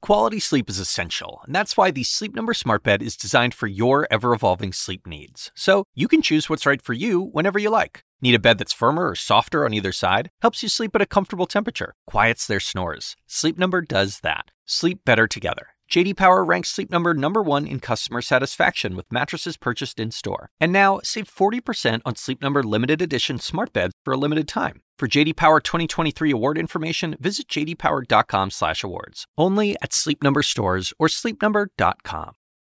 Quality sleep is essential, and that's why the Sleep Number Smart Bed is designed for your ever-evolving sleep needs. So you can choose what's right for you whenever you like. Need a bed that's firmer or softer on either side? Helps you sleep at a comfortable temperature. Quiets their snores. Sleep Number does that. Sleep better together. J.D. Power ranks Sleep Number #1 in customer satisfaction with mattresses purchased in-store. And now, save 40% on Sleep Number limited edition smart beds for a limited time. For J.D. Power 2023 award information, visit jdpower.com/awards. Only at Sleep Number stores or sleepnumber.com.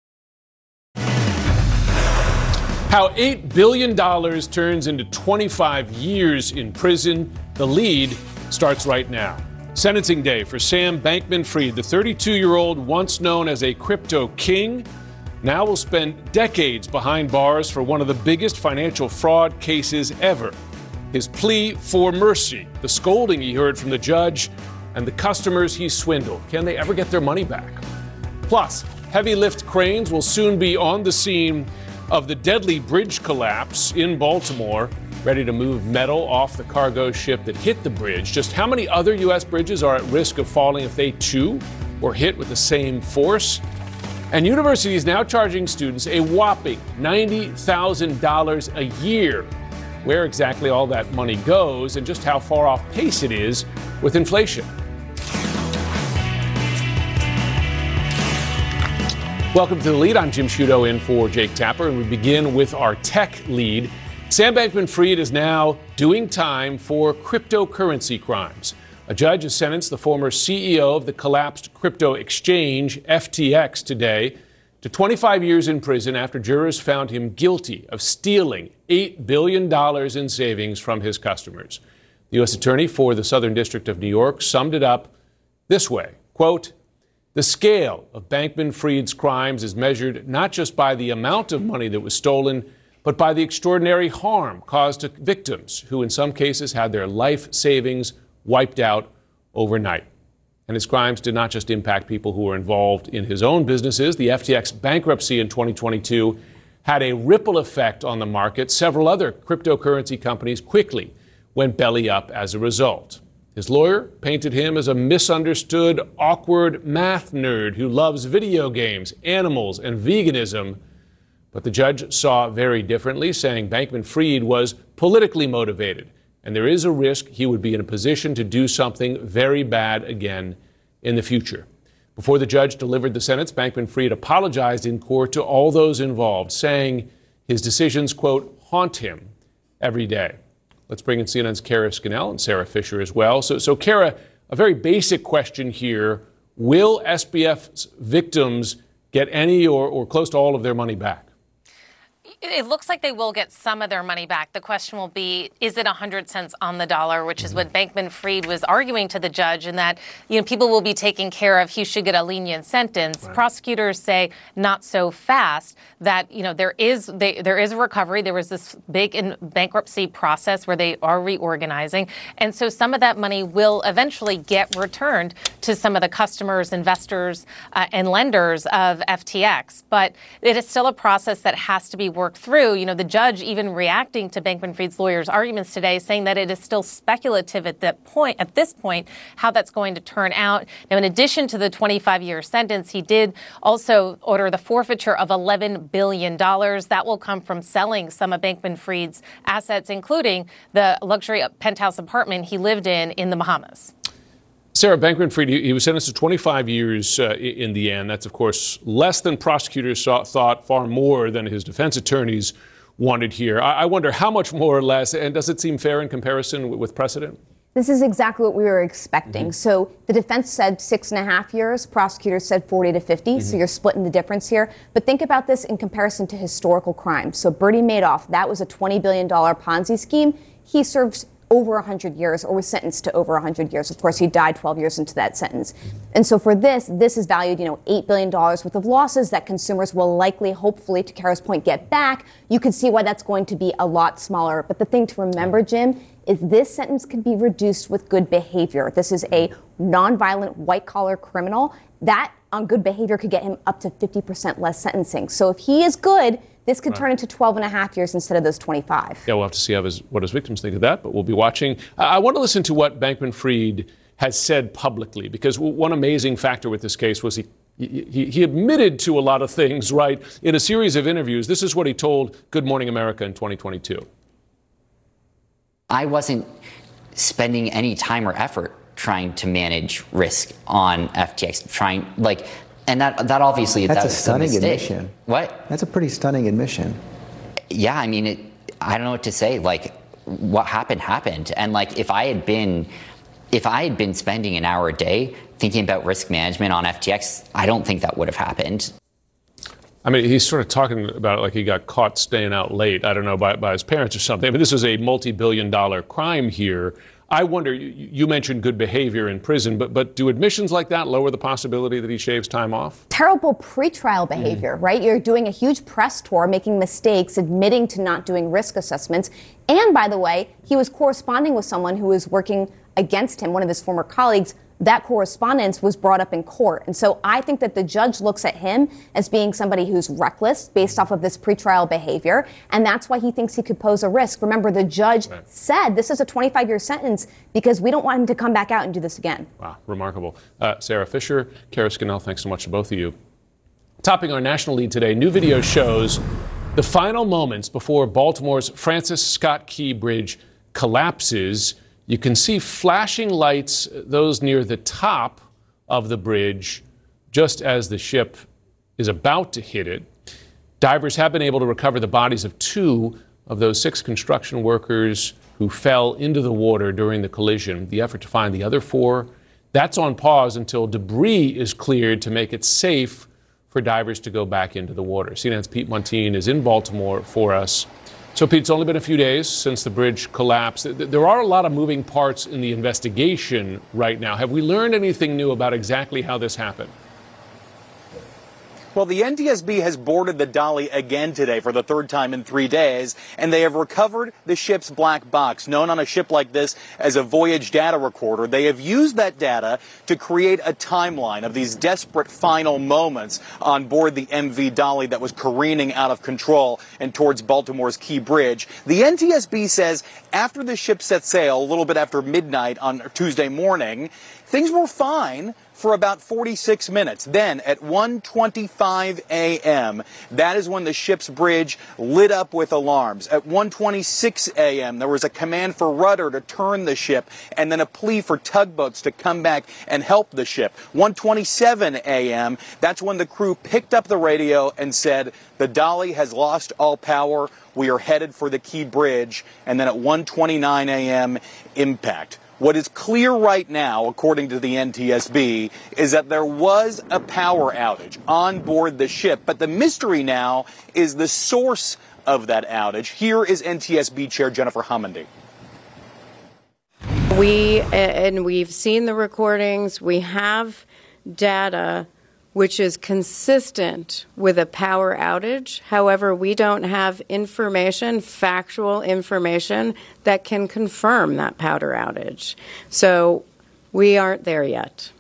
How $8 billion turns into 25 years in prison. The lead starts right now. Sentencing day for Sam Bankman-Fried, the 32-year-old once known as a crypto king, now will spend decades behind bars for one of the biggest financial fraud cases ever. His plea for mercy, the scolding he heard from the judge, and the customers he swindled. Can they ever get their money back? Plus, heavy lift cranes will soon be on the scene of the deadly bridge collapse in Baltimore, ready to move metal off the cargo ship that hit the bridge. Just how many other U.S. bridges are at risk of falling if they too were hit with the same force? And universities now charging students a whopping $90,000 a year. Where exactly all that money goes and just how far off pace it is with inflation. Welcome to The Lead. I'm Jim Sciutto in for Jake Tapper, and we begin with our tech lead. Sam Bankman-Fried is now doing time for cryptocurrency crimes. A judge has sentenced the former CEO of the collapsed crypto exchange, FTX, today to 25 years in prison after jurors found him guilty of stealing $8 billion in savings from his customers. The U.S. Attorney for the Southern District of New York summed it up this way, quote, "The scale of Bankman-Fried's crimes is measured not just by the amount of money that was stolen, but by the extraordinary harm caused to victims who in some cases had their life savings wiped out overnight." And his crimes did not just impact people who were involved in his own businesses. The FTX bankruptcy in 2022 had a ripple effect on the market. Several other cryptocurrency companies quickly went belly up as a result. His lawyer painted him as a misunderstood, awkward math nerd who loves video games, animals, and veganism. But the judge saw very differently, saying Bankman-Fried was politically motivated, and there is a risk he would be in a position to do something very bad again in the future. Before the judge delivered the sentence, Bankman-Fried apologized in court to all those involved, saying his decisions, quote, haunt him every day. Let's bring in CNN's Kara Scannell and Sarah Fisher as well. So Kara, a very basic question here. Will SBF's victims get any or close to all of their money back? It looks like they will get some of their money back. The question will be, is it 100 cents on the dollar, which is what Bankman-Fried was arguing to the judge, and that, people will be taken care of. He should get a lenient sentence. Right. Prosecutors say not so fast, that, there is a recovery. There was this big bankruptcy process where they are reorganizing. And so some of that money will eventually get returned to some of the customers, investors, and lenders of FTX. But it is still a process that has to be worked through. The judge even reacting to Bankman-Fried's lawyers' arguments today, saying that it is still speculative at this point, how that's going to turn out. Now, in addition to the 25-year sentence, he did also order the forfeiture of $11 billion. That will come from selling some of Bankman-Fried's assets, including the luxury penthouse apartment he lived in the Bahamas. Sarah, Bankman-Fried, he was sentenced to 25 years in the end. That's, of course, less than prosecutors thought, far more than his defense attorneys wanted here. I wonder how much more or less, and does it seem fair in comparison with precedent? This is exactly what we were expecting. Mm-hmm. So the defense said 6.5 years, prosecutors said 40 to 50, mm-hmm. So you're splitting the difference here. But think about this in comparison to historical crimes. So Bernie Madoff, that was a $20 billion Ponzi scheme. He served over 100 years, or was sentenced to over 100 years. Of course, he died 12 years into that sentence. And so for this is valued, $8 billion worth of losses that consumers will likely, hopefully, to Kara's point, get back. You can see why that's going to be a lot smaller. But the thing to remember, Jim, is this sentence can be reduced with good behavior. This is a nonviolent, white-collar criminal. That, on good behavior, could get him up to 50% less sentencing. So if he is good, this could turn into 12.5 years instead of those 25. Yeah, we'll have to see what his victims think of that, but we'll be watching. I want to listen to what Bankman-Fried has said publicly. Because one amazing factor with this case was he admitted to a lot of things, right? In a series of interviews, this is what he told Good Morning America in 2022. I wasn't spending any time or effort trying to manage risk on FTX, and that obviously that's that a was stunning a mistake. admission. What? That's a pretty stunning admission. Yeah, I mean, I don't know what to say. What happened, and if I had been spending an hour a day thinking about risk management on FTX, I don't think that would have happened. I mean, he's sort of talking about it like he got caught staying out late, I don't know, by his parents or something. But this is a multi-billion-dollar crime here. I wonder, you mentioned good behavior in prison, but do admissions like that lower the possibility that he shaves time off? Terrible pretrial behavior, right? You're doing a huge press tour, making mistakes, admitting to not doing risk assessments. And by the way, he was corresponding with someone who was working against him, one of his former colleagues. That correspondence was brought up in court. And so I think that the judge looks at him as being somebody who's reckless based off of this pretrial behavior. And that's why he thinks he could pose a risk. Remember, the judge said this is a 25-year sentence because we don't want him to come back out and do this again. Wow, remarkable. Sarah Fisher, Kara Scannell, thanks so much to both of you. Topping our national lead today, new video shows the final moments before Baltimore's Francis Scott Key Bridge collapses. You can see flashing lights, those near the top of the bridge, just as the ship is about to hit it. Divers have been able to recover the bodies of 2 of those 6 construction workers who fell into the water during the collision. The effort to find the other 4, that's on pause until debris is cleared to make it safe for divers to go back into the water. CNN's Pete Montine is in Baltimore for us. So, Pete, it's only been a few days since the bridge collapsed. There are a lot of moving parts in the investigation right now. Have we learned anything new about exactly how this happened? Well, the NTSB has boarded the Dolly again today for the 3rd time in 3 days, and they have recovered the ship's black box, known on a ship like this as a voyage data recorder. They have used that data to create a timeline of these desperate final moments on board the MV Dolly that was careening out of control and towards Baltimore's Key Bridge. The NTSB says after the ship set sail, a little bit after midnight on Tuesday morning, things were fine for about 46 minutes. Then at 1:25 a.m., that is when the ship's bridge lit up with alarms. At 1:26 a.m., there was a command for rudder to turn the ship and then a plea for tugboats to come back and help the ship. 1:27 a.m., that's when the crew picked up the radio and said, the Dolly has lost all power. We are headed for the Key Bridge. And then at 1:29 a.m., impact. What is clear right now, according to the NTSB, is that there was a power outage on board the ship. But the mystery now is the source of that outage. Here is NTSB Chair Jennifer Homendy. We've seen the recordings. We have data which is consistent with a power outage. However, we don't have information, factual information, that can confirm that power outage. So we aren't there yet.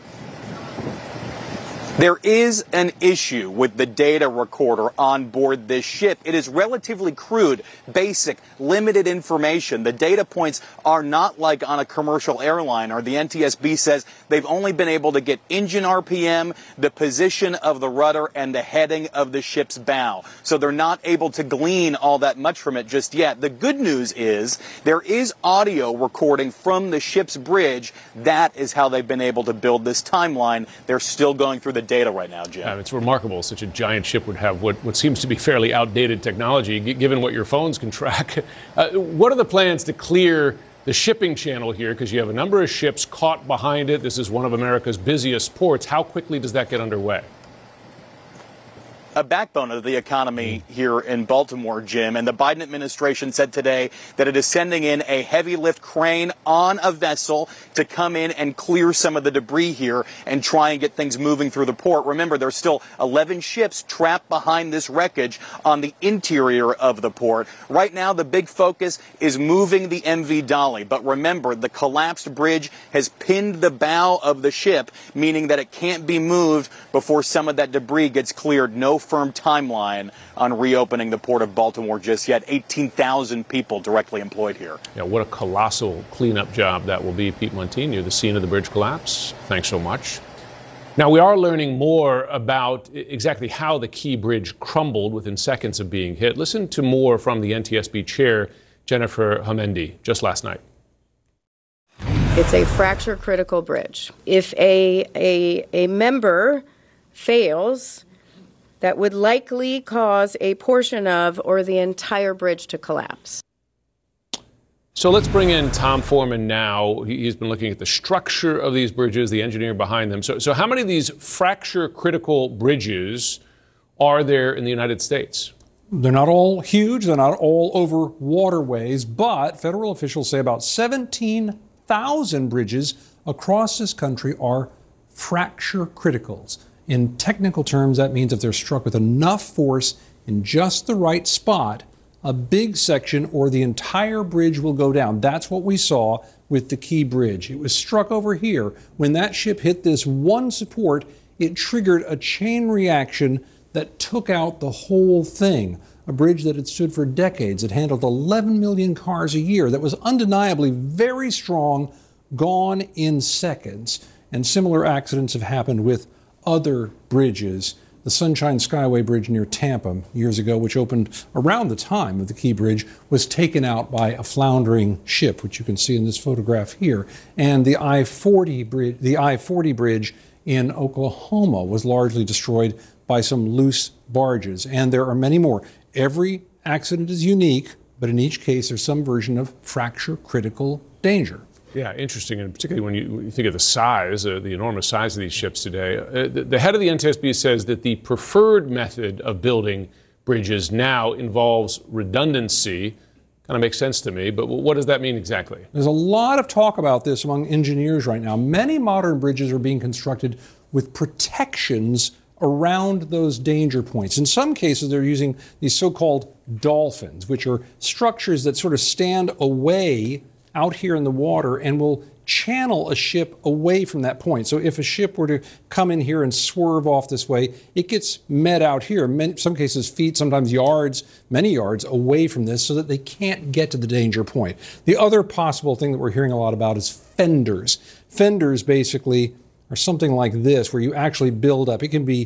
There is an issue with the data recorder on board this ship. It is relatively crude, basic, limited information. The data points are not like on a commercial airliner. The NTSB says they've only been able to get engine RPM, the position of the rudder, and the heading of the ship's bow. So they're not able to glean all that much from it just yet. The good news is there is audio recording from the ship's bridge. That is how they've been able to build this timeline. They're still going through the data right now, Jim. It's remarkable such a giant ship would have what seems to be fairly outdated technology, given what your phones can track. What are the plans to clear the shipping channel here? Because you have a number of ships caught behind it. This is one of America's busiest ports. How quickly does that get underway? A backbone of the economy here in Baltimore, Jim. And the Biden administration said today that it is sending in a heavy lift crane on a vessel to come in and clear some of the debris here and try and get things moving through the port. Remember, there's still 11 ships trapped behind this wreckage on the interior of the port. Right now, the big focus is moving the MV Dolly. But remember, the collapsed bridge has pinned the bow of the ship, meaning that it can't be moved before some of that debris gets cleared. No firm timeline on reopening the Port of Baltimore just yet. 18,000 people directly employed here. Yeah, what a colossal cleanup job that will be. Pete Montini, the scene of the bridge collapse. Thanks so much. Now, we are learning more about exactly how the Key Bridge crumbled within seconds of being hit. Listen to more from the NTSB chair, Jennifer Homendy, just last night. It's a fracture critical bridge. If a member fails, that would likely cause a portion of or the entire bridge to collapse. So let's bring in Tom Foreman now. He's been looking at the structure of these bridges, the engineer behind them. So how many of these fracture critical bridges are there in the United States? They're not all huge. They're not all over waterways, but federal officials say about 17,000 bridges across this country are fracture criticals. In technical terms, that means if they're struck with enough force in just the right spot, a big section or the entire bridge will go down. That's what we saw with the Key Bridge. It was struck over here. When that ship hit this one support, it triggered a chain reaction that took out the whole thing. A bridge that had stood for decades. It handled 11 million cars a year. That was undeniably very strong, gone in seconds. And similar accidents have happened with other bridges. The Sunshine Skyway Bridge near Tampa years ago, which opened around the time of the Key Bridge, was taken out by a floundering ship, which you can see in this photograph here. And the I-40 bridge in Oklahoma was largely destroyed by some loose barges. And there are many more. Every accident is unique, but in each case there's some version of fracture critical danger. Yeah, interesting, and particularly when you think of the size, the enormous size of these ships today. The head of the NTSB says that the preferred method of building bridges now involves redundancy. Kind of makes sense to me, but what does that mean exactly? There's a lot of talk about this among engineers right now. Many modern bridges are being constructed with protections around those danger points. In some cases, they're using these so-called dolphins, which are structures that sort of stand away out here in the water and will channel a ship away from that point. So if a ship were to come in here and swerve off this way, it gets met out here, in some cases feet, sometimes yards, many yards away from this so that they can't get to the danger point. The other possible thing that we're hearing a lot about is fenders. Fenders basically are something like this, where you actually build up. It can be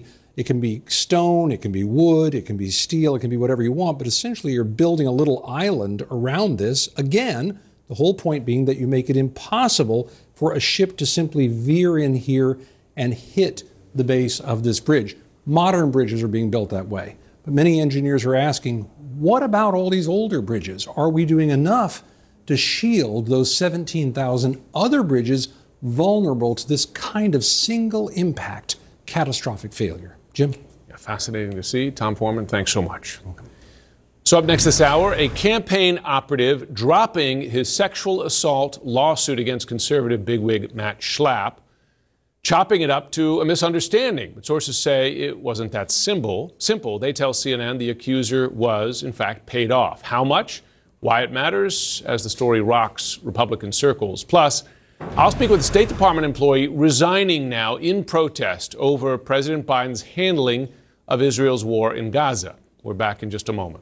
stone, it can be wood, it can be steel, it can be whatever you want, but essentially you're building a little island around this. Again, the whole point being that you make it impossible for a ship to simply veer in here and hit the base of this bridge. Modern bridges are being built that way. But many engineers are asking, what about all these older bridges? Are we doing enough to shield those 17,000 other bridges vulnerable to this kind of single impact catastrophic failure? Jim? Yeah, fascinating to see. Tom Foreman, thanks so much. Welcome. So up next this hour, a campaign operative dropping his sexual assault lawsuit against conservative bigwig Matt Schlapp, chopping it up to a misunderstanding. But sources say it wasn't that simple. They tell CNN the accuser was, in fact, paid off. How much? Why it matters as the story rocks Republican circles. Plus, I'll speak with a State Department employee resigning now in protest over President Biden's handling of Israel's war in Gaza. We're back in just a moment.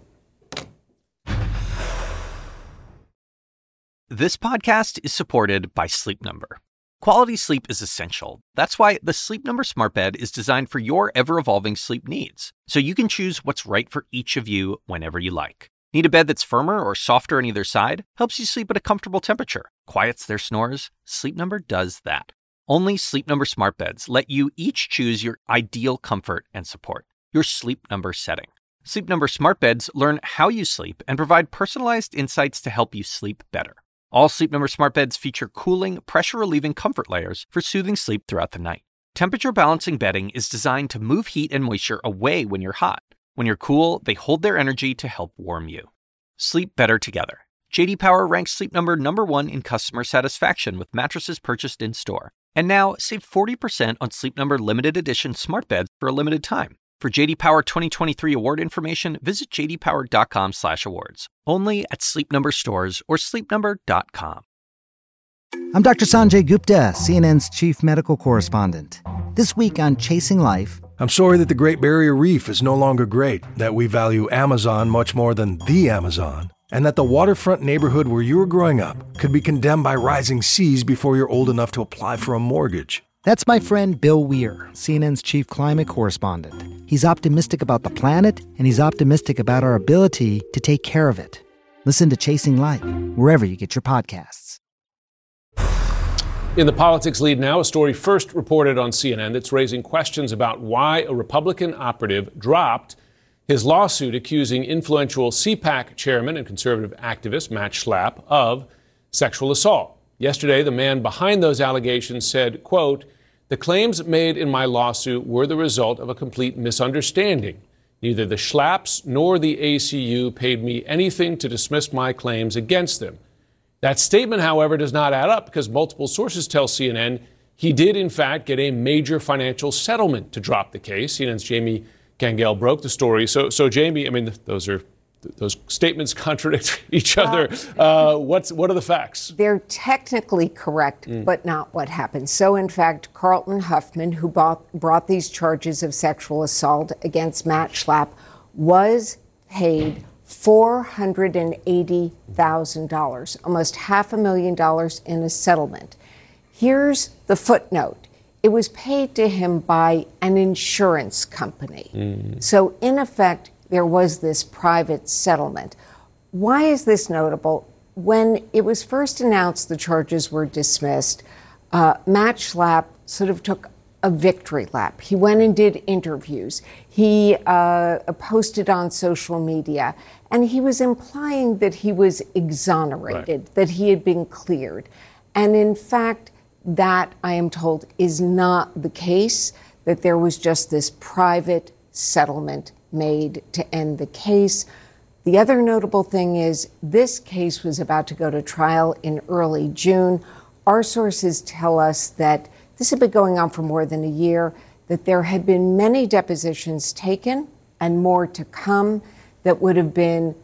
This podcast is supported by Sleep Number. Quality sleep is essential. That's why the Sleep Number Smart Bed is designed for your ever-evolving sleep needs, so you can choose what's right for each of you whenever you like. Need a bed that's firmer or softer on either side? Helps you sleep at a comfortable temperature. Quiets their snores? Sleep Number does that. Only Sleep Number Smart Beds let you each choose your ideal comfort and support, your Sleep Number setting. Sleep Number Smart Beds learn how you sleep and provide personalized insights to help you sleep better. All Sleep Number Smart Beds feature cooling, pressure-relieving comfort layers for soothing sleep throughout the night. Temperature-balancing bedding is designed to move heat and moisture away when you're hot. When you're cool, they hold their energy to help warm you. Sleep better together. J.D. Power ranks Sleep Number #1 in customer satisfaction with mattresses purchased in-store. And now, save 40% on Sleep Number limited edition smart beds for a limited time. For J.D. Power 2023 award information, visit jdpower.com/awards. Only at Sleep Number stores or sleepnumber.com. I'm Dr. Sanjay Gupta, CNN's chief medical correspondent. This week on Chasing Life, I'm sorry that the Great Barrier Reef is no longer great, that we value Amazon much more than the Amazon, and that the waterfront neighborhood where you were growing up could be condemned by rising seas before you're old enough to apply for a mortgage. That's my friend Bill Weir, CNN's chief climate correspondent. He's optimistic about the planet, and he's optimistic about our ability to take care of it. Listen to Chasing Light, wherever you get your podcasts. In the politics lead now, a story first reported on CNN that's raising questions about why a Republican operative dropped his lawsuit accusing influential CPAC chairman and conservative activist Matt Schlapp of sexual assault. Yesterday, the man behind those allegations said, quote, "The claims made in my lawsuit were the result of a complete misunderstanding. Neither the Schlapps nor the ACU paid me anything to dismiss my claims against them." That statement, however, does not add up because multiple sources tell CNN he did, in fact, get a major financial settlement to drop the case. CNN's Jamie Gangel broke the story. So Jamie, I mean, those statements contradict each other. What are the facts? They're technically correct, but not what happened. So, in fact, Carlton Huffman, who brought these charges of sexual assault against Matt Schlapp, was paid $480,000, almost $500,000 in a settlement. Here's the footnote. It was paid to him by an insurance company. So, in effect, there was this private settlement. Why is this notable? When it was first announced the charges were dismissed, Matt Schlapp sort of took a victory lap. He went and did interviews. He posted on social media, and he was implying that he was exonerated, that he had been cleared. And in fact, that, I am told, is not the case, that there was just this private settlement made to end the case. The other notable thing is this case was about to go to trial in early June. Our sources tell us that this had been going on for more than a year, that there had been many depositions taken and more to come that would have been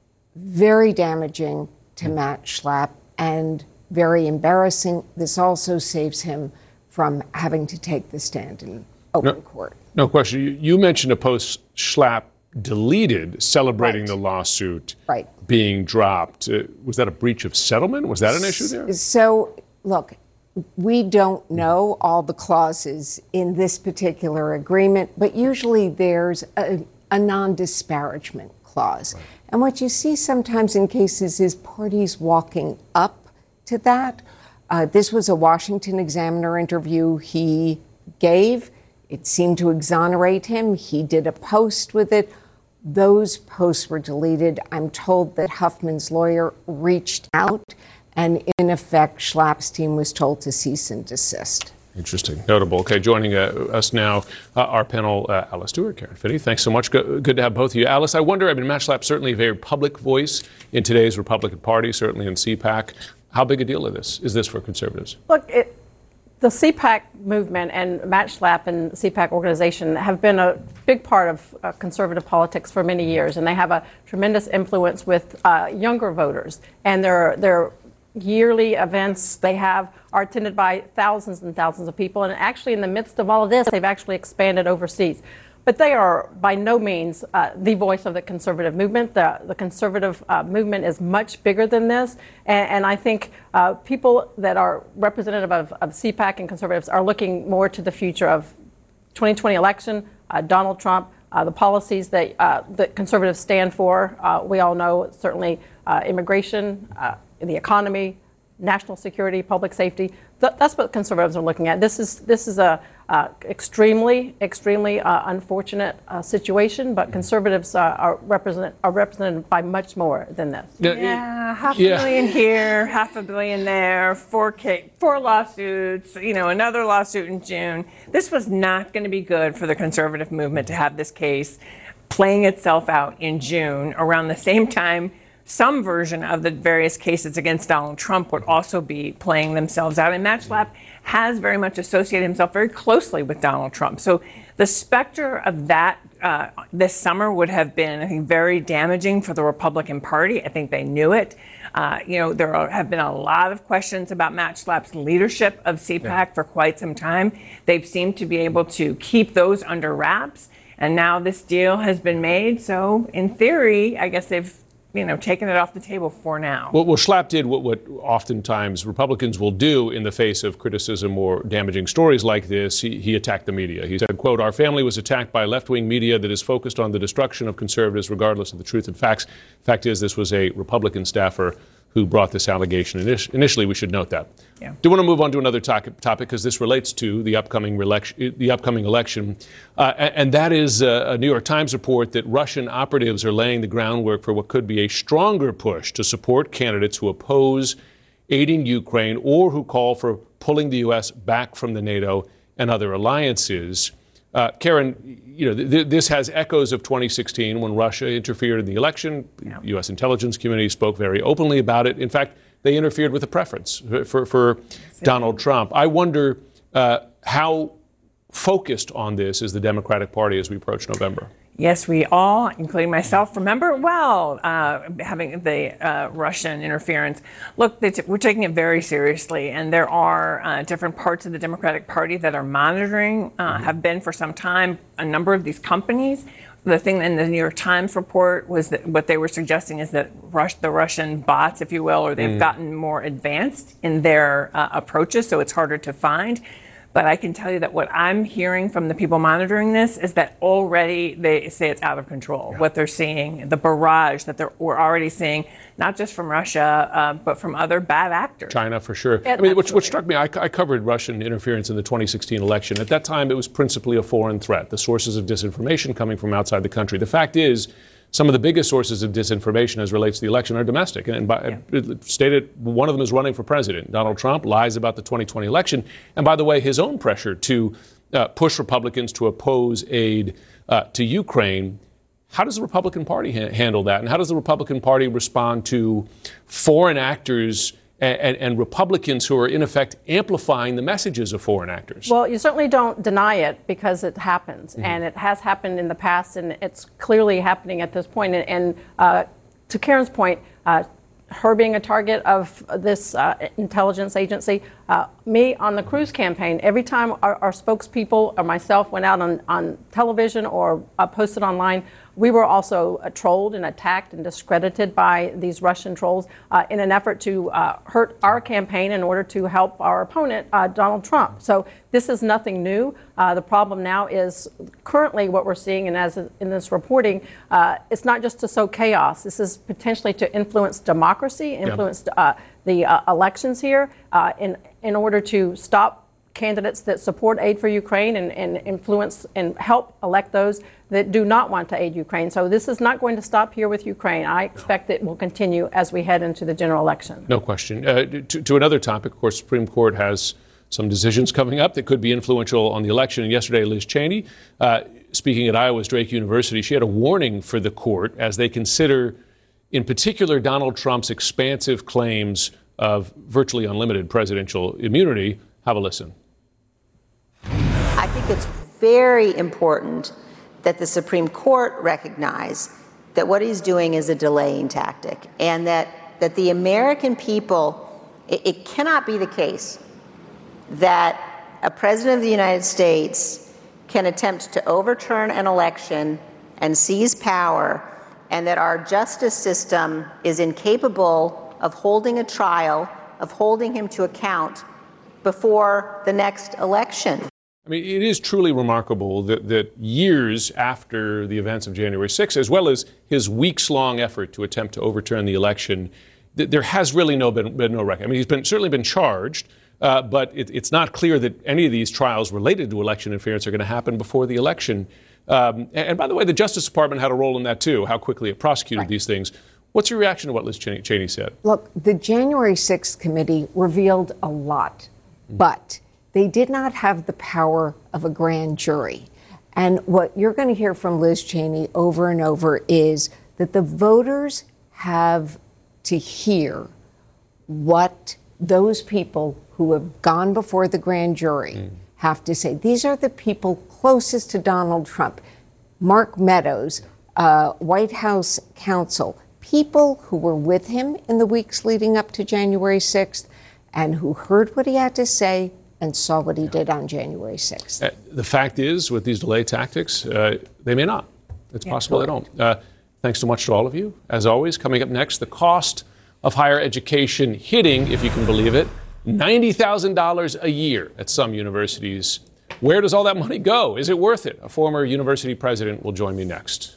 very damaging to Matt Schlapp and very embarrassing. This also saves him from having to take the stand in open court. No question. You mentioned a post Schlapp deleted celebrating the lawsuit being dropped. Was that a breach of settlement? Was that an issue there? So, look, we don't know all the clauses in this particular agreement, but usually there's a non-disparagement clause. And what you see sometimes in cases is parties walking up to that. This was a Washington Examiner interview he gave. It seemed to exonerate him. He did a post with it. Those posts were deleted. I'm told that Huffman's lawyer reached out, and in effect, Schlapp's team was told to cease and desist. Interesting. Notable. Okay, joining us now, our panel, Alice Stewart, Karen Finney. Thanks so much. Good to have both of you. Alice, I wonder, Matt Schlapp certainly a very public voice in today's Republican Party, certainly in CPAC. How big a deal is this for conservatives? Look, the CPAC movement and Matt Schlapp and the CPAC organization have been a big part of conservative politics for many years, and they have a tremendous influence with younger voters. And their yearly events they have are attended by thousands and thousands of people. And actually, in the midst of all of this, they've actually expanded overseas. But they are by no means the voice of the conservative movement. The conservative movement is much bigger than this. And I think people that are representative of CPAC and conservatives are looking more to the future of 2020 election, Donald Trump, the policies that conservatives stand for. We all know certainly immigration, the economy, national security, public safety. That's what conservatives are looking at. This is a extremely unfortunate situation, but conservatives are represented by much more than this. Yeah, $500,000 here, $500 million there, four lawsuits, another lawsuit in June. This was not going to be good for the conservative movement to have this case playing itself out in June around the same time some version of the various cases against Donald Trump would also be playing themselves out. And Matchlap has very much associated himself very closely with Donald Trump. So the specter of that this summer would have been, I think, very damaging for the Republican Party. I think they knew it. There have been a lot of questions about Matchlap's leadership of CPAC for quite some time. They've seemed to be able to keep those under wraps. And now this deal has been made. So in theory, I guess they've taken it off the table for now. Well, Schlapp did what oftentimes Republicans will do in the face of criticism or damaging stories like this. He attacked the media. He said, quote, "Our family was attacked by left-wing media that is focused on the destruction of conservatives regardless of the truth and facts." Fact is, this was a Republican staffer who brought this allegation. Initially, we should note that. Yeah. Do want to move on to another topic because this relates to the upcoming election, and that is a New York Times report that Russian operatives are laying the groundwork for what could be a stronger push to support candidates who oppose aiding Ukraine or who call for pulling the U.S. back from the NATO and other alliances. Karen, this has echoes of 2016 when Russia interfered in the election. The U.S. intelligence community spoke very openly about it. In fact, they interfered with a preference for Donald Trump. I wonder how focused on this is the Democratic Party as we approach November. Yes, we all, including myself, remember well having the Russian interference. Look, we're taking it very seriously, and there are different parts of the Democratic Party that are monitoring, have been for some time, a number of these companies. The thing in the New York Times report was that what they were suggesting is that the Russian bots, if you will, or they've gotten more advanced in their approaches, so it's harder to find. But I can tell you that what I'm hearing from the people monitoring this is that already they say it's out of control. Yeah. What they're seeing, the barrage that we're already seeing, not just from Russia, but from other bad actors. China, for sure. I mean, what struck me, I covered Russian interference in the 2016 election. At that time, it was principally a foreign threat, the sources of disinformation coming from outside the country. The fact is, some of the biggest sources of disinformation as relates to the election are domestic. And stated one of them is running for president. Donald Trump lies about the 2020 election. And by the way, his own pressure to push Republicans to oppose aid to Ukraine. How does the Republican Party handle that? And how does the Republican Party respond to foreign actors and Republicans who are, in effect, amplifying the messages of foreign actors? Well, you certainly don't deny it because it happens. Mm-hmm. And it has happened in the past, and it's clearly happening at this point. And to Karen's point, her being a target of this intelligence agency, me on the Cruz campaign, every time our spokespeople or myself went out on television or posted online, we were also trolled and attacked and discredited by these Russian trolls in an effort to hurt our campaign in order to help our opponent, Donald Trump. So this is nothing new. The problem now is currently what we're seeing, and as in this reporting, it's not just to sow chaos. This is potentially to influence democracy, influence the elections here in order to stop candidates that support aid for Ukraine and influence and help elect those that do not want to aid Ukraine. So this is not going to stop here with Ukraine. I expect it will continue as we head into the general election. No question. To another topic, of course, Supreme Court has some decisions coming up that could be influential on the election. And yesterday, Liz Cheney, speaking at Iowa's Drake University, she had a warning for the court as they consider, in particular, Donald Trump's expansive claims of virtually unlimited presidential immunity. Have a listen. I think it's very important that the Supreme Court recognize that what he's doing is a delaying tactic, and that the American people, it cannot be the case that a president of the United States can attempt to overturn an election and seize power, and that our justice system is incapable of holding a trial, of holding him to account before the next election. I mean, it is truly remarkable that years after the events of January 6th, as well as his weeks-long effort to attempt to overturn the election, there has really been no record. I mean, he's certainly been charged, but it's not clear that any of these trials related to election interference are going to happen before the election. And by the way, the Justice Department had a role in that, too, how quickly it prosecuted these things. What's your reaction to what Liz Cheney said? Look, the January 6th committee revealed a lot, but they did not have the power of a grand jury. And what you're going to hear from Liz Cheney over and over is that the voters have to hear what those people who have gone before the grand jury have to say. These are the people closest to Donald Trump. Mark Meadows, White House counsel, people who were with him in the weeks leading up to January 6th and who heard what he had to say and saw what he did on January 6th. The fact is, with these delay tactics, they may not. It's possible they don't. Thanks so much to all of you. As always, coming up next, the cost of higher education hitting, if you can believe it, $90,000 a year at some universities. Where does all that money go? Is it worth it? A former university president will join me next.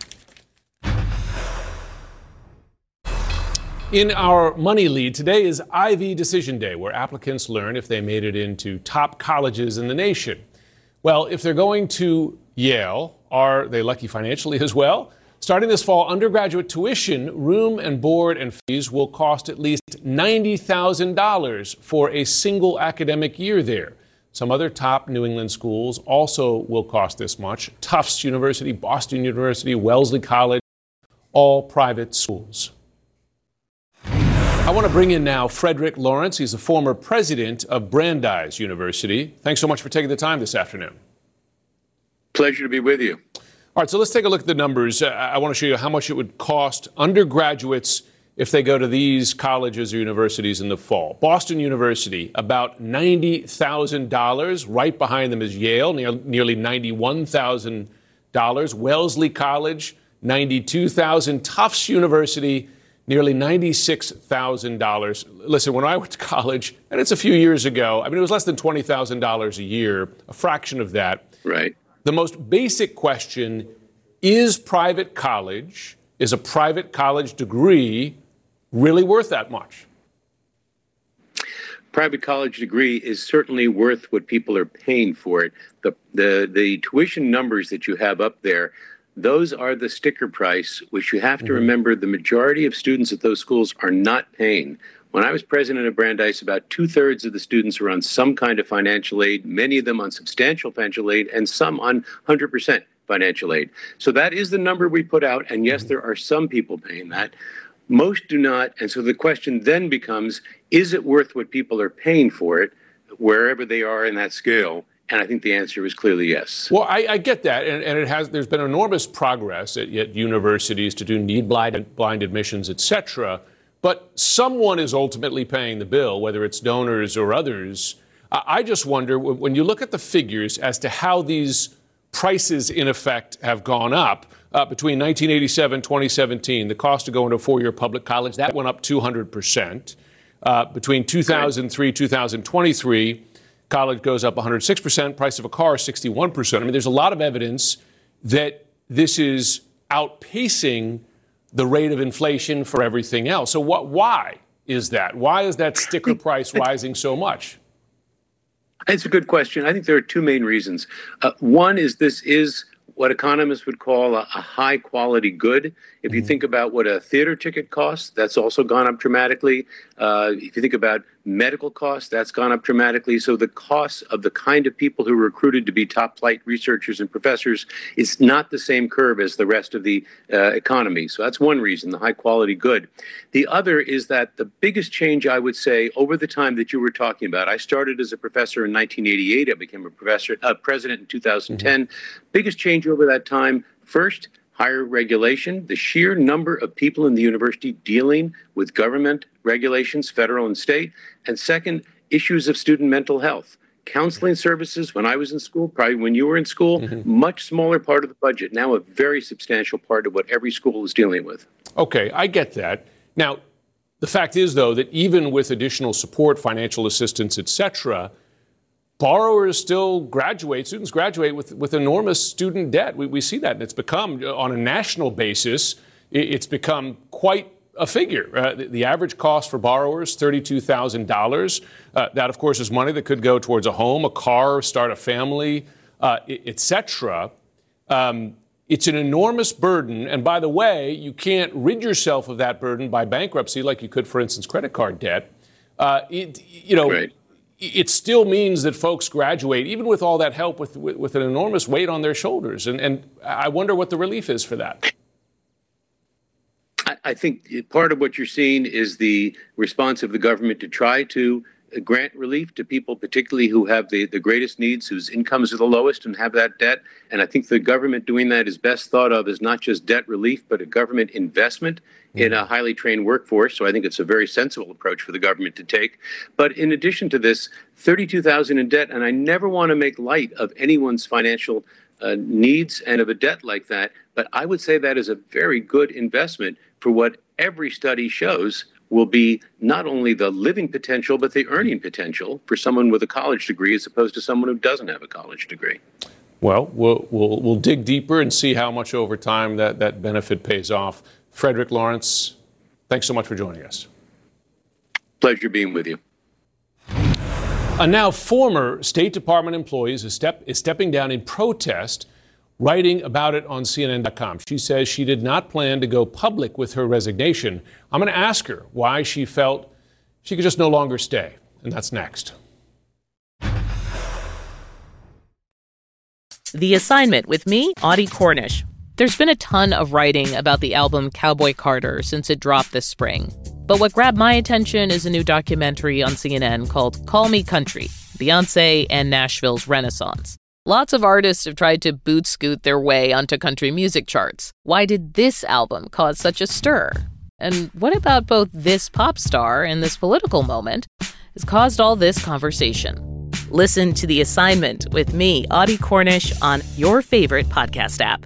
In our money lead, today is Ivy Decision Day, where applicants learn if they made it into top colleges in the nation. Well, if they're going to Yale, are they lucky financially as well? Starting this fall, undergraduate tuition, room and board and fees will cost at least $90,000 for a single academic year there. Some other top New England schools also will cost this much. Tufts University, Boston University, Wellesley College, all private schools. I want to bring in now Frederick Lawrence. He's the former president of Brandeis University. Thanks so much for taking the time this afternoon. Pleasure to be with you. All right, so let's take a look at the numbers. I want to show you how much it would cost undergraduates if they go to these colleges or universities in the fall. Boston University, about $90,000. Right behind them is Yale, nearly $91,000. Wellesley College, $92,000. Tufts University, nearly $96,000. Listen, when I went to college, and it's a few years ago, I mean, it was less than $20,000 a year, a fraction of that. Right. The most basic question is a private college degree really worth that much? Private college degree is certainly worth what people are paying for it. The tuition numbers that you have up there, those are the sticker price, which you have to remember the majority of students at those schools are not paying. When I was president of Brandeis, about 2/3 of the students were on some kind of financial aid, many of them on substantial financial aid, and some on 100% financial aid. So that is the number we put out, and yes, there are some people paying that. Most do not, and so the question then becomes, is it worth what people are paying for it, wherever they are in that scale? And I think the answer is clearly yes. Well, I get that, and there's been enormous progress at universities to do need-blind admissions, et cetera. But someone is ultimately paying the bill, whether it's donors or others. I just wonder, when you look at the figures as to how these prices, in effect, have gone up, between 1987 and 2017, the cost to go into a four-year public college, that went up 200%. Between 2003 2023, college goes up 106%, price of a car 61%. I mean, there's a lot of evidence that this is outpacing the rate of inflation for everything else. So why is that? Why is that sticker price rising so much? It's a good question. I think there are two main reasons. One is this is what economists would call a high quality good. If you think about what a theater ticket costs, that's also gone up dramatically. If you think about medical costs, that's gone up dramatically. So the costs of the kind of people who are recruited to be top flight researchers and professors is not the same curve as the rest of the economy. So that's one reason, the high quality good. The other is that the biggest change, I would say, over the time that you were talking about, I started as a professor in 1988. I became a president in 2010. Biggest change over that time, first, higher regulation, the sheer number of people in the university dealing with government regulations, federal and state. And second, issues of student mental health. Counseling services, when I was in school, probably when you were in school, much smaller part of the budget, now a very substantial part of what every school is dealing with. Okay, I get that. Now, the fact is, though, that even with additional support, financial assistance, et cetera, students graduate with enormous student debt. We see that, and it's become, on a national basis, it's become quite a figure. The average cost for borrowers, $32,000. That, of course, is money that could go towards a home, a car, start a family, et cetera. It's an enormous burden, and by the way, you can't rid yourself of that burden by bankruptcy like you could, for instance, credit card debt. Right. It still means that folks graduate, even with all that help, with an enormous weight on their shoulders. And I wonder what the relief is for that. I think part of what you're seeing is the response of the government to try to grant relief to people, particularly who have the greatest needs, whose incomes are the lowest and have that debt. And I think the government doing that is best thought of as not just debt relief, but a government investment in a highly trained workforce. So I think it's a very sensible approach for the government to take. But in addition to this, $32,000 in debt, and I never want to make light of anyone's financial needs and of a debt like that, but I would say that is a very good investment for what every study shows will be not only the living potential, but the earning potential for someone with a college degree as opposed to someone who doesn't have a college degree. Well, we'll dig deeper and see how much over time that benefit pays off. Frederick Lawrence, thanks so much for joining us. Pleasure being with you. A now former State Department employee is stepping down in protest, writing about it on CNN.com. She says she did not plan to go public with her resignation. I'm going to ask her why she felt she could just no longer stay. And that's next. The Assignment with me, Audie Cornish. There's been a ton of writing about the album Cowboy Carter since it dropped this spring. But what grabbed my attention is a new documentary on CNN called Call Me Country, Beyoncé and Nashville's Renaissance. Lots of artists have tried to boot-scoot their way onto country music charts. Why did this album cause such a stir? And what about both this pop star and this political moment has caused all this conversation? Listen to The Assignment with me, Audie Cornish, on your favorite podcast app.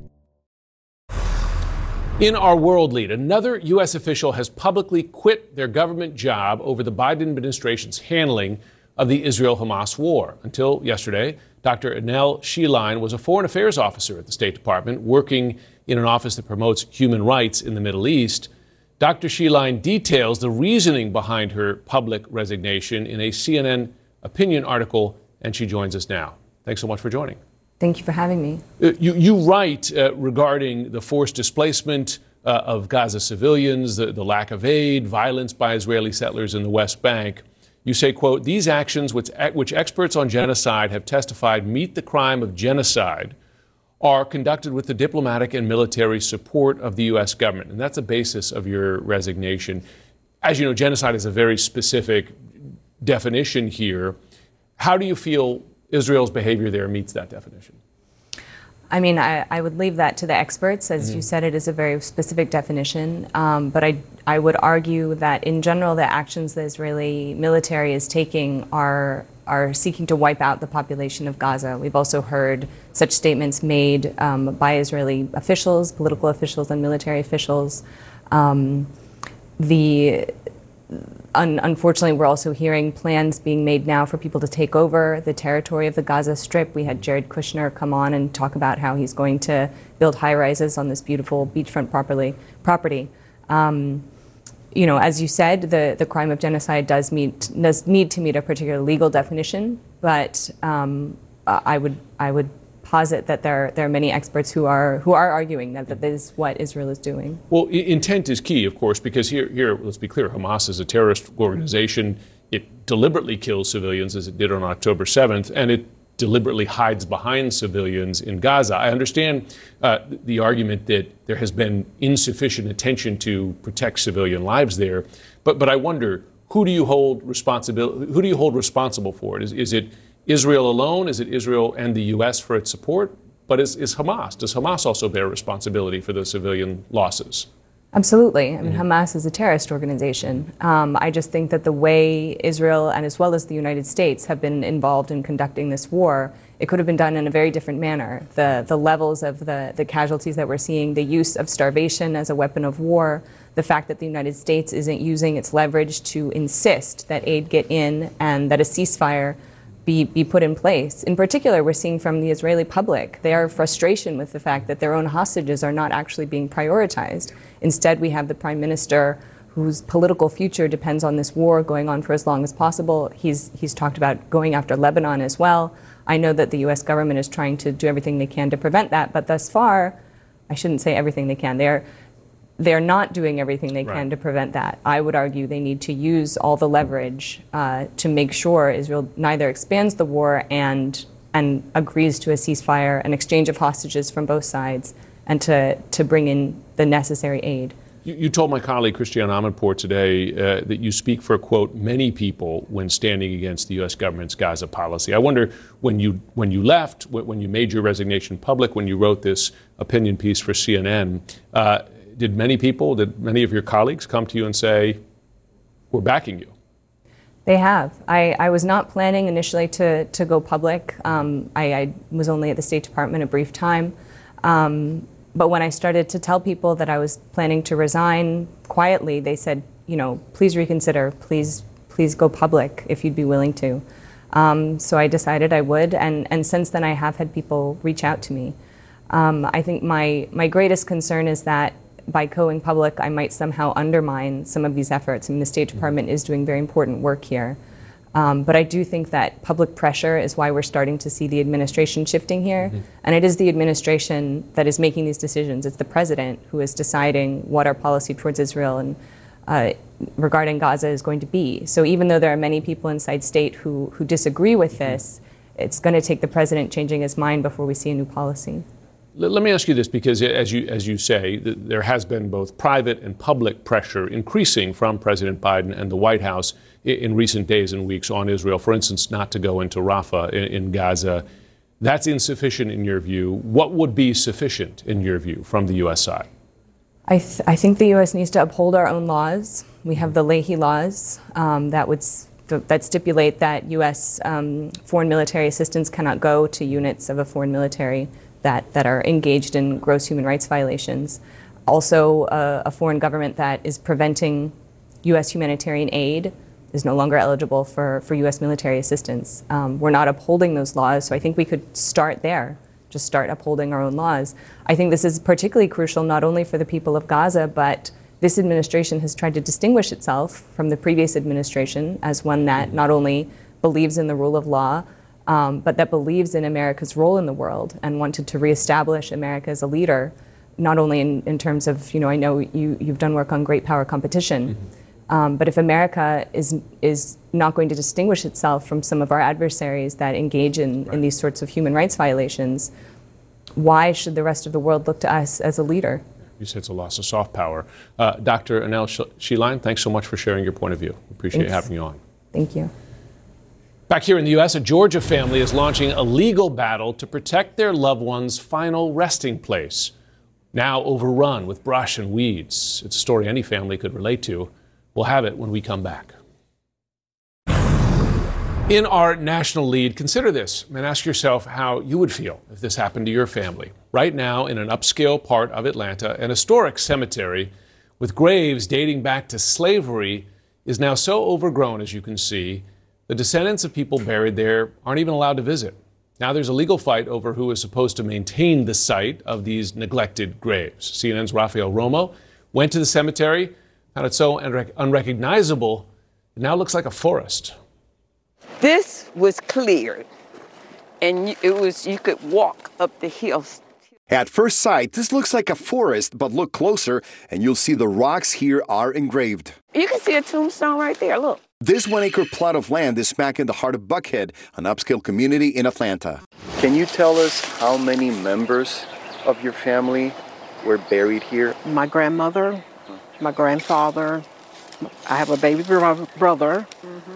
In our world lead, another U.S. official has publicly quit their government job over the Biden administration's handling of the Israel-Hamas war. Until yesterday, Dr. Anel Sheline was a foreign affairs officer at the State Department, working in an office that promotes human rights in the Middle East. Dr. Sheline details the reasoning behind her public resignation in a CNN opinion article, and she joins us now. Thanks so much for joining. Thank you for having me. You write regarding the forced displacement of Gaza civilians, the lack of aid, violence by Israeli settlers in the West Bank. You say, quote, these actions, which experts on genocide have testified meet the crime of genocide, are conducted with the diplomatic and military support of the U.S. government. And that's the basis of your resignation. As you know, genocide is a very specific definition here. How do you feel Israel's behavior there meets that definition? I mean, I would leave that to the experts. As you said, it is a very specific definition. But I would argue that in general, the actions the Israeli military is taking are seeking to wipe out the population of Gaza. We've also heard such statements made by Israeli officials, political officials, and military officials. Unfortunately, we're also hearing plans being made now for people to take over the territory of the Gaza Strip. We had Jared Kushner come on and talk about how he's going to build high-rises on this beautiful beachfront property. You know, as you said, the crime of genocide does need to meet a particular legal definition, but I would posit that there are many experts who are arguing that that is what Israel is doing. Well, intent is key, of course, because here, let's be clear, Hamas is a terrorist organization. It deliberately kills civilians, as it did on October 7th, and it deliberately hides behind civilians in Gaza. I understand the argument that there has been insufficient attention to protect civilian lives there, but I wonder, who do you hold responsible for it? Is it Israel alone? Is it Israel and the U.S. for its support? But is Hamas? Does Hamas also bear responsibility for the civilian losses? Absolutely. I mean, Hamas is a terrorist organization. I just think that the way Israel and as well as the United States have been involved in conducting this war, it could have been done in a very different manner. The levels of the casualties that we're seeing, the use of starvation as a weapon of war, the fact that the United States isn't using its leverage to insist that aid get in and that a ceasefire be put in place. In particular, we're seeing from the Israeli public their frustration with the fact that their own hostages are not actually being prioritized. Instead, we have the prime minister whose political future depends on this war going on for as long as possible. He's talked about going after Lebanon as well. I know that the U.S. government is trying to do everything they can to prevent that, but thus far, I shouldn't say everything they can. They're not doing everything they can to prevent that. I would argue they need to use all the leverage to make sure Israel neither expands the war and agrees to a ceasefire, an exchange of hostages from both sides, and to bring in the necessary aid. You told my colleague Christiane Amanpour today that you speak for, quote, many people when standing against the U.S. government's Gaza policy. I wonder, when you left, when you made your resignation public, when you wrote this opinion piece for CNN, did many of your colleagues come to you and say, we're backing you? They have. I was not planning initially to go public. I was only at the State Department a brief time. But when I started to tell people that I was planning to resign quietly, they said, please reconsider, please go public if you'd be willing to. So I decided I would, and since then I have had people reach out to me. I think my greatest concern is that by going public, I might somehow undermine some of these efforts. And the State Department is doing very important work here. But I do think that public pressure is why we're starting to see the administration shifting here. Mm-hmm. And it is the administration that is making these decisions. It's the president who is deciding what our policy towards Israel and regarding Gaza is going to be. So even though there are many people inside state who disagree with this, it's going to take the president changing his mind before we see a new policy. Let me ask you this, because as you say, there has been both private and public pressure increasing from President Biden and the White House in recent days and weeks on Israel, for instance, not to go into Rafah in Gaza. That's insufficient in your view. What would be sufficient in your view from the U.S. side? I think the U.S. needs to uphold our own laws. We have the Leahy laws that stipulate that U.S. Foreign military assistance cannot go to units of a foreign military that are engaged in gross human rights violations. Also, a foreign government that is preventing U.S. humanitarian aid is no longer eligible for U.S. military assistance. We're not upholding those laws, so I think we could start there, just start upholding our own laws. I think this is particularly crucial not only for the people of Gaza, but this administration has tried to distinguish itself from the previous administration as one that not only believes in the rule of law, but that believes in America's role in the world and wanted to reestablish America as a leader, not only in terms of, I know you've done work on great power competition, but if America is not going to distinguish itself from some of our adversaries that engage in these sorts of human rights violations, why should the rest of the world look to us as a leader? You said it's a loss of soft power. Dr. Anel Shiline, thanks so much for sharing your point of view. Appreciate having you on. Thank you. Back here in the U.S., a Georgia family is launching a legal battle to protect their loved one's final resting place, now overrun with brush and weeds. It's a story any family could relate to. We'll have it when we come back. In our national lead, consider this and ask yourself how you would feel if this happened to your family. Right now, in an upscale part of Atlanta, an historic cemetery with graves dating back to slavery is now so overgrown, as you can see, the descendants of people buried there aren't even allowed to visit. Now there's a legal fight over who is supposed to maintain the site of these neglected graves. CNN's Rafael Romo went to the cemetery, found it so unrecognizable, it now looks like a forest. This was cleared, and you could walk up the hills. At first sight, this looks like a forest, but look closer and you'll see the rocks here are engraved. You can see a tombstone right there, look. This 1-acre plot of land is smack in the heart of Buckhead, an upscale community in Atlanta. Can you tell us how many members of your family were buried here? My grandmother, my grandfather, I have a baby brother,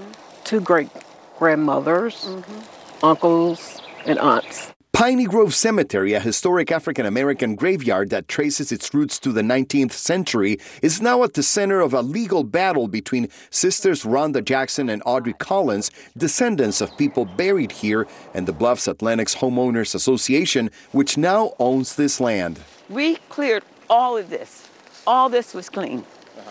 2 great-grandmothers, uncles, and aunts. Piney Grove Cemetery, a historic African-American graveyard that traces its roots to the 19th century, is now at the center of a legal battle between sisters Rhonda Jackson and Audrey Collins, descendants of people buried here, and the Bluffs Atlantic's Homeowners Association, which now owns this land. We cleared all of this. All this was clean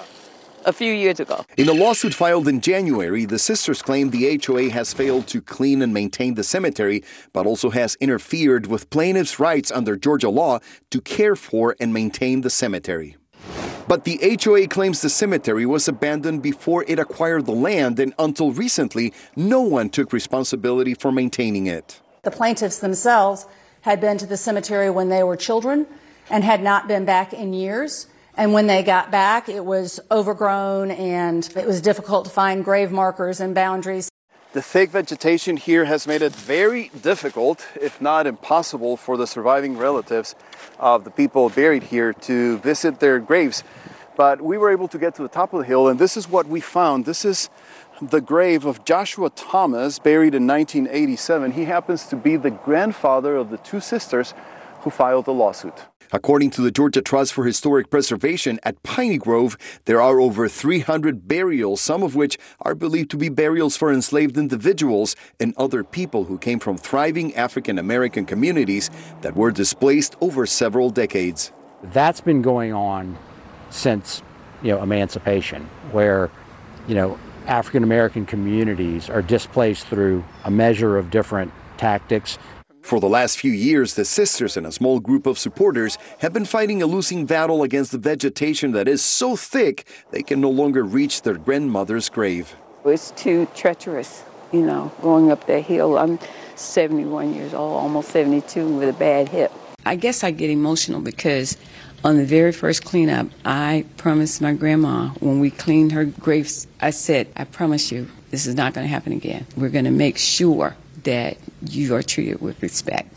a few years ago. In a lawsuit filed in January, the sisters claim the HOA has failed to clean and maintain the cemetery, but also has interfered with plaintiffs' rights under Georgia law to care for and maintain the cemetery. But the HOA claims the cemetery was abandoned before it acquired the land, and until recently, no one took responsibility for maintaining it. The plaintiffs themselves had been to the cemetery when they were children and had not been back in years. And when they got back, it was overgrown and it was difficult to find grave markers and boundaries. The thick vegetation here has made it very difficult, if not impossible, for the surviving relatives of the people buried here to visit their graves. But we were able to get to the top of the hill, and this is what we found. This is the grave of Joshua Thomas, buried in 1987. He happens to be the grandfather of the two sisters who filed the lawsuit. According to the Georgia Trust for Historic Preservation at Piney Grove, there are over 300 burials, some of which are believed to be burials for enslaved individuals and other people who came from thriving African American communities that were displaced over several decades. That's been going on since, emancipation, where, African American communities are displaced through a measure of different tactics. For the last few years, the sisters and a small group of supporters have been fighting a losing battle against the vegetation that is so thick they can no longer reach their grandmother's grave. It's too treacherous, going up that hill. I'm 71 years old, almost 72, with a bad hip. I guess I get emotional because on the very first cleanup, I promised my grandma when we cleaned her graves, I said, I promise you, this is not going to happen again. We're going to make sure that you are treated with respect.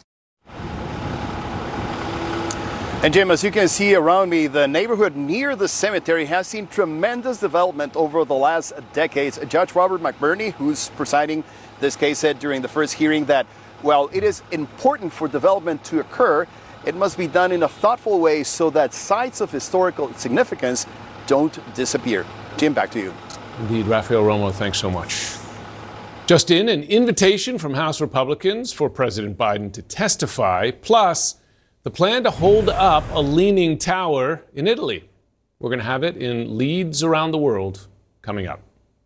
And Jim, as you can see around me, the neighborhood near the cemetery has seen tremendous development over the last decades. Judge Robert McBurney, who's presiding this case, said during the first hearing that while it is important for development to occur, it must be done in a thoughtful way so that sites of historical significance don't disappear. Jim, back to you. Indeed, Rafael Romo, thanks so much. Just in, an invitation from House Republicans for President Biden to testify, plus the plan to hold up a leaning tower in Italy. We're going to have it in Leads Around the World coming up.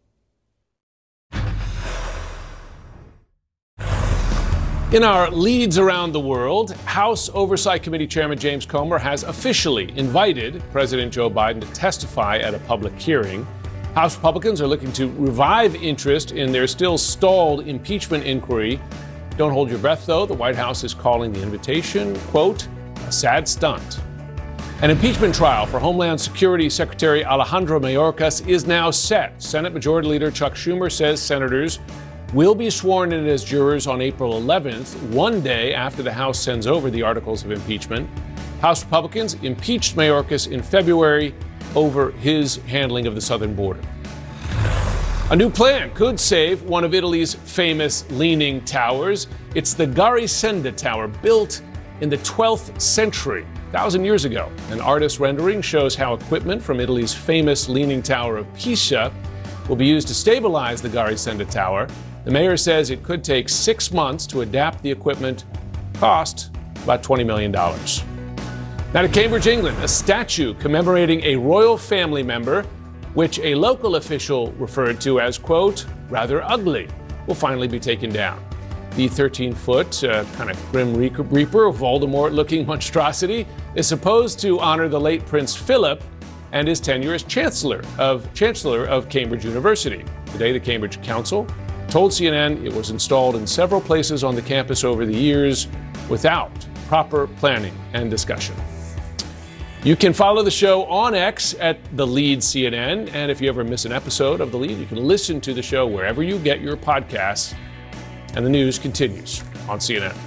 In our Leads Around the World, House Oversight Committee Chairman James Comer has officially invited President Joe Biden to testify at a public hearing. House Republicans are looking to revive interest in their still stalled impeachment inquiry. Don't hold your breath, though. The White House is calling the invitation, quote, a sad stunt. An impeachment trial for Homeland Security Secretary Alejandro Mayorkas is now set. Senate Majority Leader Chuck Schumer says senators will be sworn in as jurors on April 11th, one day after the House sends over the articles of impeachment. House Republicans impeached Mayorkas in February over his handling of the southern border. A new plan could save one of Italy's famous leaning towers. It's the Garisenda Tower, built in the 12th century, 1,000 years ago. An artist's rendering shows how equipment from Italy's famous Leaning Tower of Pisa will be used to stabilize the Garisenda Tower. The mayor says it could take 6 months to adapt the equipment, cost about $20 million. Now to Cambridge, England, a statue commemorating a royal family member, which a local official referred to as, quote, rather ugly, will finally be taken down. The 13-foot, kind of Grim Reaper, Voldemort-looking monstrosity is supposed to honor the late Prince Philip and his tenure as Chancellor of Cambridge University. Today, the Cambridge Council told CNN it was installed in several places on the campus over the years without proper planning and discussion. You can follow the show on X at The Lead CNN, and if you ever miss an episode of The Lead, you can listen to the show wherever you get your podcasts. And the news continues on CNN.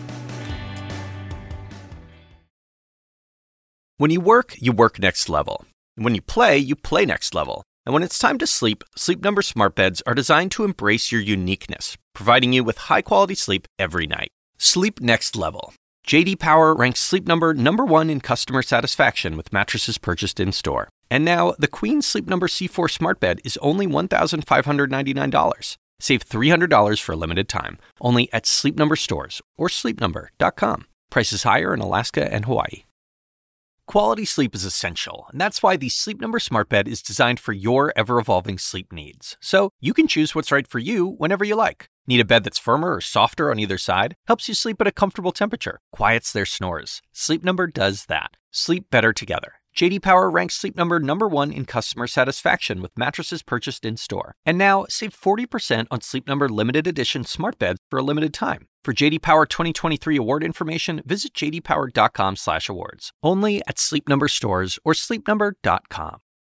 When you work next level. And when you play next level. And when it's time to sleep, Sleep Number smart beds are designed to embrace your uniqueness, providing you with high-quality sleep every night. Sleep next level. J.D. Power ranks Sleep Number #1 in customer satisfaction with mattresses purchased in-store. And now, the Queen Sleep Number C4 smart bed is only $1,599. Save $300 for a limited time, only at Sleep Number stores or sleepnumber.com. Prices higher in Alaska and Hawaii. Quality sleep is essential, and that's why the Sleep Number smart bed is designed for your ever-evolving sleep needs. So you can choose what's right for you whenever you like. Need a bed that's firmer or softer on either side? Helps you sleep at a comfortable temperature. Quiets their snores. Sleep Number does that. Sleep better together. J.D. Power ranks Sleep Number #1 in customer satisfaction with mattresses purchased in-store. And now, save 40% on Sleep Number limited edition smart beds for a limited time. For J.D. Power 2023 award information, visit jdpower.com/awards. Only at Sleep Number stores or sleepnumber.com.